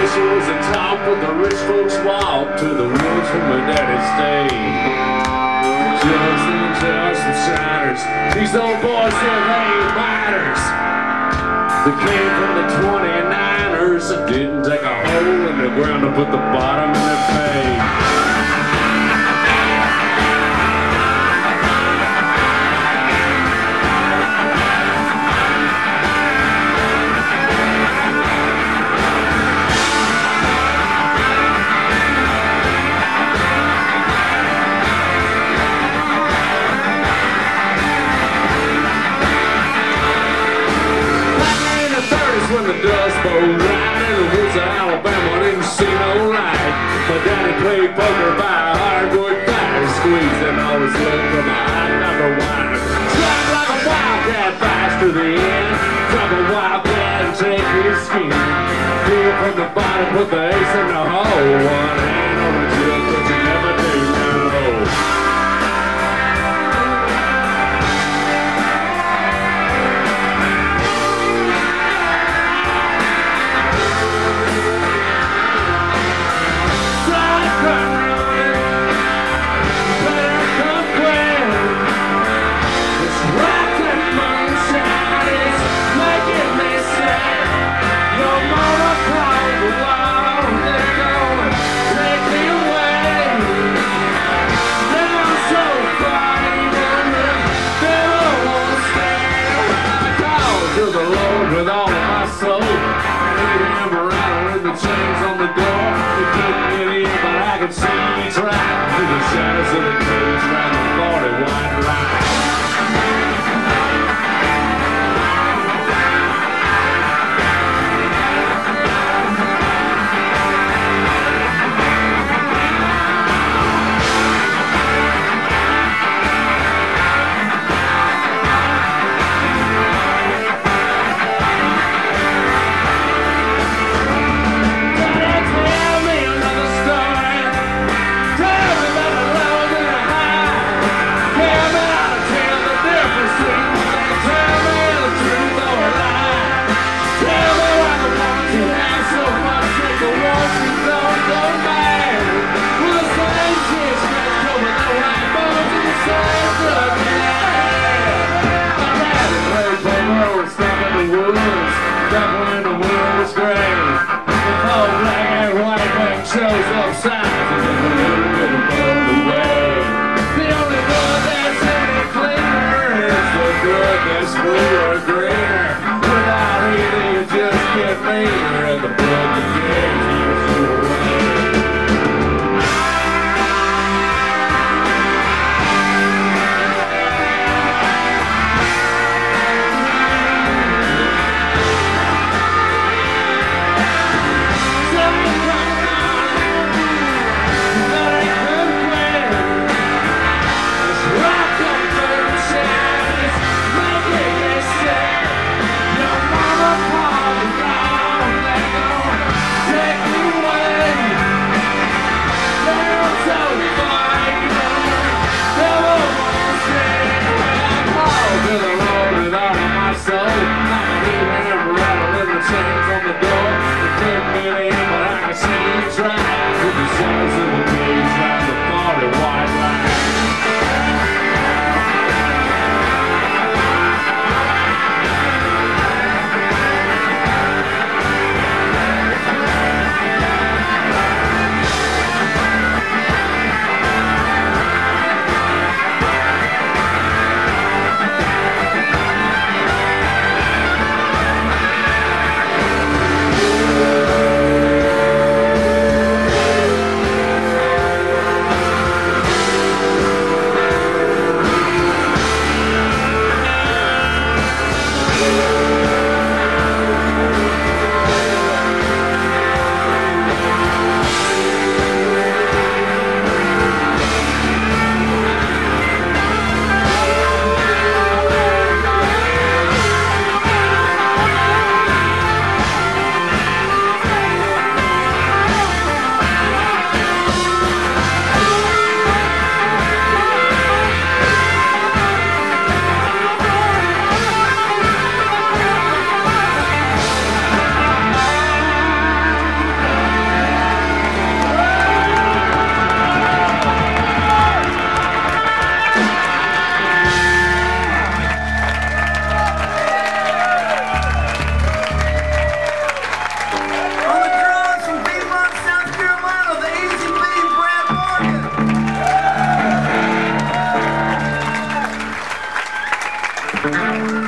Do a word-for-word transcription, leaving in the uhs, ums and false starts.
station was the top where the rich folks walked to the woods where my daddy stayed. Just and just some shiners, these old boys said they ain't miners. They came from the twenty-niners and didn't take a hole in the ground to put the bottom in their pay. When the dust bowl right in the woods of Alabama, didn't see no light. My daddy played poker by a hardwood fire, squeezing all his love from a hot number wine. Slide like a wildcat, fast to the end. Drop a wildcat and take his skin. Pull from the bottom, put the ace in the hole. One hand on the jug, but you never do know. Better come quick. Thank you.